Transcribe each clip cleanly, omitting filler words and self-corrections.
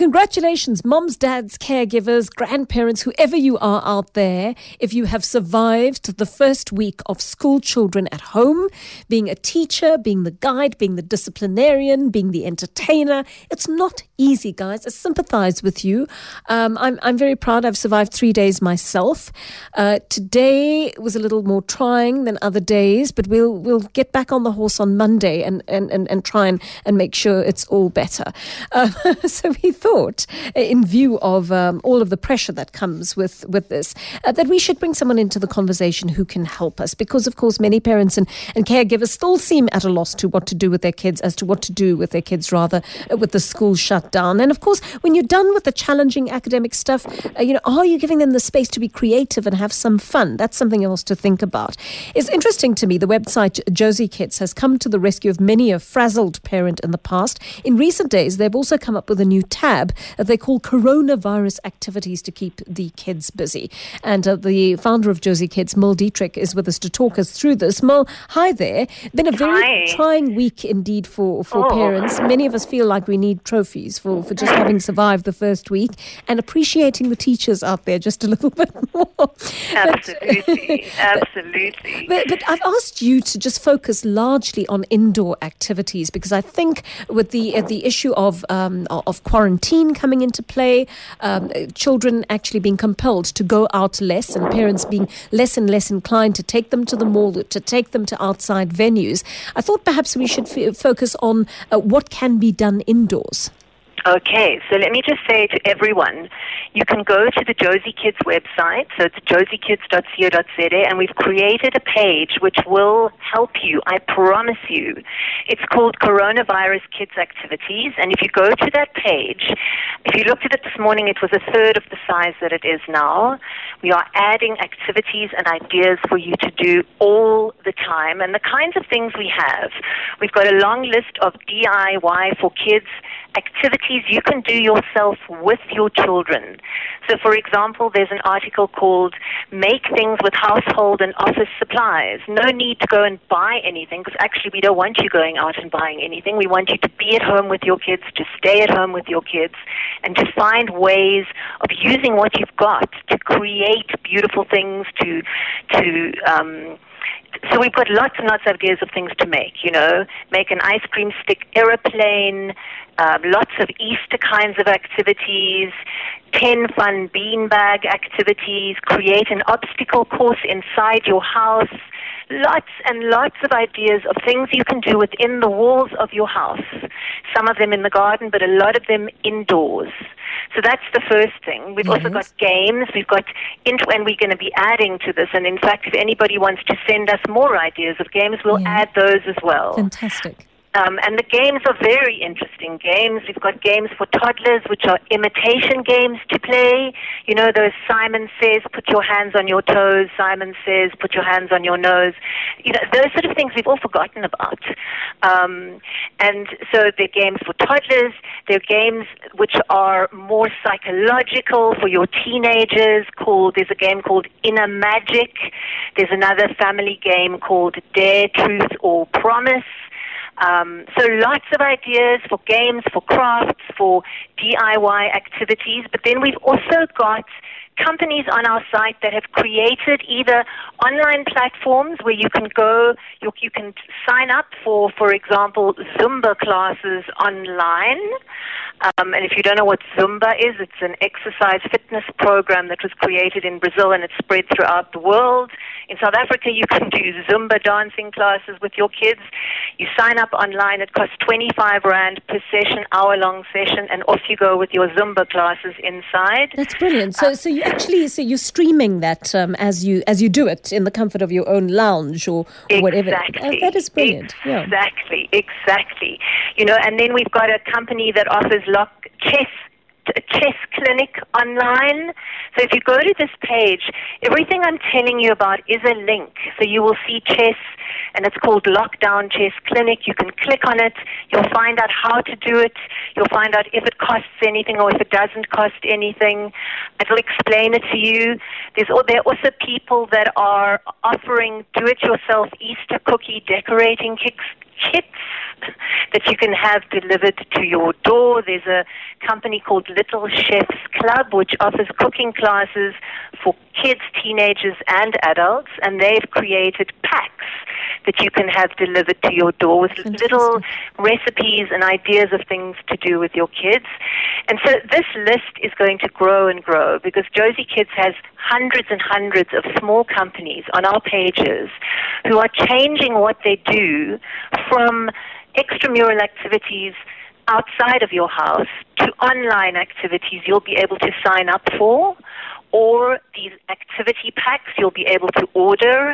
congratulations, moms, dads, caregivers, grandparents, whoever you are out there, if you have survived the first week of school children at home, being a teacher, being the guide, being the disciplinarian, being the entertainer. It's not easy, guys. I sympathize with you. I'm very proud. I've survived 3 days myself. Today was a little more trying than other days, but we'll get back on the horse on Monday and try and make sure it's all better. So we thought, in view of all of the pressure that comes with this, that we should bring someone into the conversation who can help us, because of course many parents and caregivers still seem at a loss to what to do with their kids, with the school shut down. And of course, when you're done with the challenging academic stuff, are you giving them the space to be creative and have some fun? That's something else to think about. It's interesting to me, the website Josie Kids has come to the rescue of many a frazzled parent in the past. In recent days, they've also come up with a new tab that they call coronavirus activities to keep the kids busy. And the founder of Josie Kids, Merle Dietrich, is with us to talk us through this. Merle, hi there. Been a very trying week indeed for parents. Many of us feel like we need trophies for just having survived the first week, and appreciating the teachers out there just a little bit more. Absolutely. But I've asked you to just focus largely on indoor activities, because I think with the issue of quarantine coming into play, children actually being compelled to go out less, and parents being less and less inclined to take them to the mall, to take them to outside venues, I thought perhaps we should focus on what can be done indoors. Okay, so let me just say to everyone, you can go to the Josie Kids website, so it's josiekids.co.za, and we've created a page which will help you, I promise you. It's called Coronavirus Kids Activities, and if you go to that page, if you looked at it this morning, it was a third of the size that it is now. We are adding activities and ideas for you to do all the time, and the kinds of things we have. We've got a long list of DIY for kids activities you can do yourself with your children. So, for example, there's an article called Make Things with Household and Office Supplies. No need to go and buy anything, because actually we don't want you going out and buying anything. We want you to be at home with your kids, to stay at home with your kids, and to find ways of using what you've got to create beautiful things, so we've got lots and lots of ideas of things to make, make an ice cream stick airplane, lots of Easter kinds of activities, 10 fun beanbag activities, create an obstacle course inside your house, lots and lots of ideas of things you can do within the walls of your house. Some of them in the garden, but a lot of them indoors. So that's the first thing. We've also got games. And we're going to be adding to this. And in fact, if anybody wants to send us more ideas of games, we'll add those as well. Fantastic. And the games are very interesting games. We've got games for toddlers, which are imitation games to play. Those Simon Says, put your hands on your toes. Simon Says, put your hands on your nose. Those sort of things we've all forgotten about. And so they're games for toddlers. They're games which are more psychological for your teenagers. There's a game called Inner Magic. There's another family game called Dare, Truth, or Promise. So lots of ideas for games, for crafts, for DIY activities. But then we've also got companies on our site that have created either online platforms where you can go, you can sign up for example, Zumba classes online. And if you don't know what Zumba is, it's an exercise fitness program that was created in Brazil and it's spread throughout the world. In South Africa, you can do Zumba dancing classes with your kids. You sign up online. It costs 25 Rand per session, hour-long session, and off you go with your Zumba classes inside. That's brilliant. So you're streaming that as you do it in the comfort of your own lounge or whatever. Exactly. That is brilliant. Exactly. And then we've got a company that offers chess clinic online. So if you go to this page, everything I'm telling you about is a link. So you will see chess, and it's called Lockdown Chess Clinic. You can click on it. You'll find out how to do it. You'll find out if it costs anything or if it doesn't cost anything. It'll explain it to you. There are also people that are offering do-it-yourself Easter cookie decorating kits kits that you can have delivered to your door. There's a company called Little Chefs Club, which offers cooking classes for kids, teenagers, and adults, and they've created packs that you can have delivered to your door with little recipes and ideas of things to do with your kids. And so this list is going to grow and grow because Josie Kids has hundreds and hundreds of small companies on our pages who are changing what they do from extramural activities outside of your house to online activities you'll be able to sign up for, or these activity packs you'll be able to order,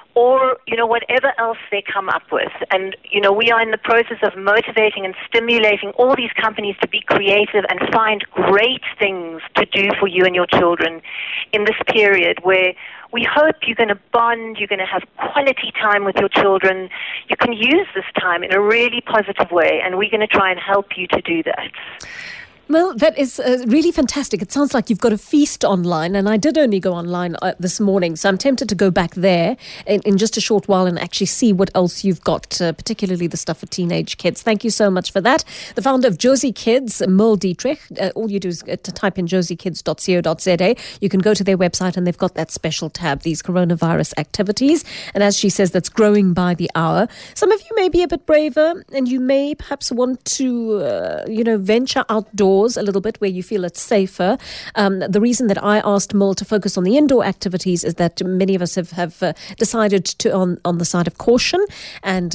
or, whatever else they come up with. And, we are in the process of motivating and stimulating all these companies to be creative and find great things to do for you and your children in this period where we hope you're going to bond, you're going to have quality time with your children. You can use this time in a really positive way, and we're going to try and help you to do that. Well, that is really fantastic. It sounds like you've got a feast online, and I did only go online this morning, so I'm tempted to go back there in just a short while and actually see what else you've got, particularly the stuff for teenage kids. Thank you so much for that. The founder of Josie Kids, Merle Dietrich, all you do is to type in josiekids.co.za. You can go to their website, and they've got that special tab, these coronavirus activities, and as she says, that's growing by the hour. Some of you may be a bit braver, and you may perhaps want to, venture outdoors a little bit where you feel it's safer. The reason that I asked Merle to focus on the indoor activities is that many of us have decided to on the side of caution, and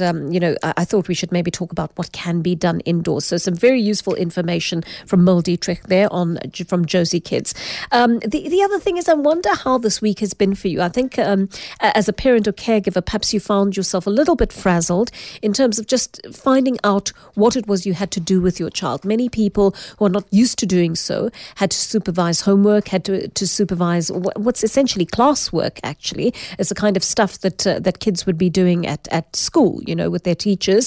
I thought we should maybe talk about what can be done indoors. So some very useful information from Merle Dietrich there from Josie Kids. The other thing is, I wonder how this week has been for you. I think as a parent or caregiver, perhaps you found yourself a little bit frazzled in terms of just finding out what it was you had to do with your child. Many people who are not used to doing so had to supervise homework, had to supervise what's essentially classwork, actually. It's the kind of stuff that kids would be doing at school, with their teachers.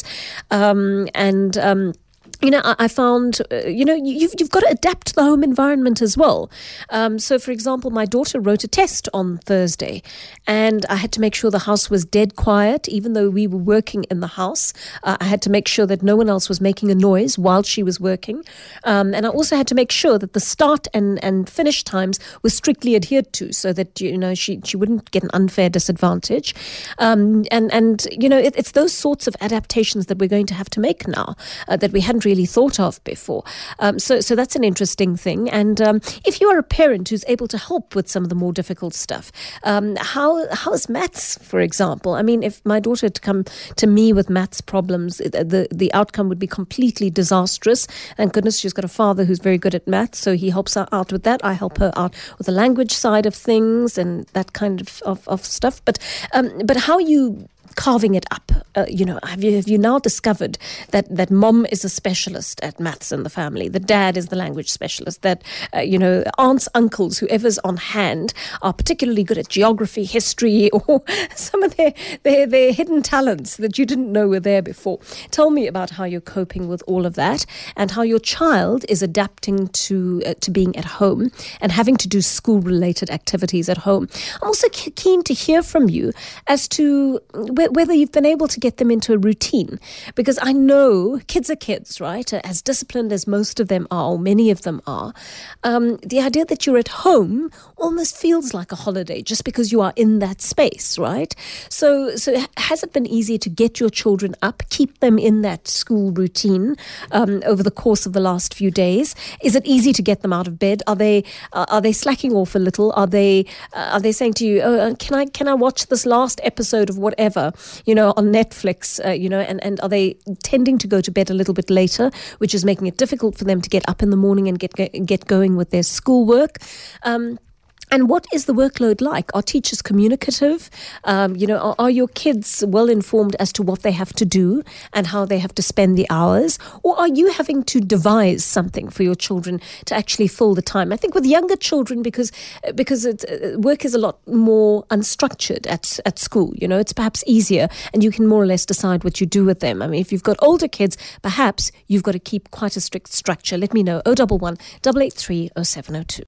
I found, you've got to adapt to the home environment as well. So, for example, my daughter wrote a test on Thursday, and I had to make sure the house was dead quiet, even though we were working in the house. I had to make sure that no one else was making a noise while she was working. And I also had to make sure that the start and finish times were strictly adhered to so that, she wouldn't get an unfair disadvantage. It's those sorts of adaptations that we're going to have to make now that we hadn't really thought of before. So that's an interesting thing. And if you are a parent who's able to help with some of the more difficult stuff, how's maths, for example? I mean, if my daughter had to come to me with maths problems, the outcome would be completely disastrous. Thank goodness she's got a father who's very good at maths, so he helps her out with that. I help her out with the language side of things and that kind of stuff. But how are you carving it up? Have you now discovered that mom is a specialist at maths in the family, the dad is the language specialist, that aunts, uncles, whoever's on hand are particularly good at geography, history, or some of their hidden talents that you didn't know were there before? Tell me about how you're coping with all of that and how your child is adapting to being at home and having to do school-related activities at home. I'm also keen to hear from you as to whether you've been able to get them into a routine, because I know kids are kids, right? As disciplined as most of them are, or many of them are, the idea that you're at home almost feels like a holiday just because you are in that space, right? So has it been easy to get your children up, keep them in that school routine over the course of the last few days? Is it easy to get them out of bed? Are they slacking off a little? Are they saying to you, "Oh, can I watch this last episode of whatever, on Netflix, and are they tending to go to bed a little bit later, which is making it difficult for them to get up in the morning and get going with their schoolwork? And what is the workload like? Are teachers communicative? Are your kids well informed as to what they have to do and how they have to spend the hours? Or are you having to devise something for your children to actually fill the time? I think with younger children, because work is a lot more unstructured at school, it's perhaps easier and you can more or less decide what you do with them. I mean, if you've got older kids, perhaps you've got to keep quite a strict structure. Let me know. 011 883 0702.